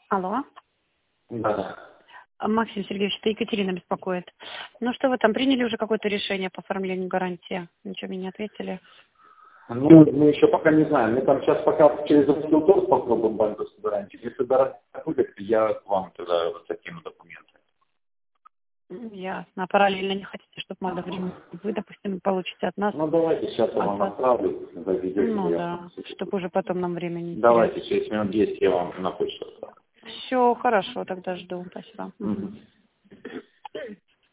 Алло. Да. Максим Сергеевич, это Екатерина беспокоит. Ну что, вы там приняли уже какое-то решение по оформлению гарантии? Ничего мне не ответили. Ну, мы еще пока не знаем. Мы там сейчас пока через Роскомнадзор попробуем банковскую гарантию. Если гарантия будет, я к вам туда закину документы. Ясно. А параллельно не хотите, чтобы надо время? Вы, допустим, получите от нас. Ну, давайте сейчас я вам отправлю. Ну да, чтобы уже потом нам времени не Давайте, через минут 10 я вам на почту отправлю. Все, хорошо, тогда жду. Спасибо. Угу.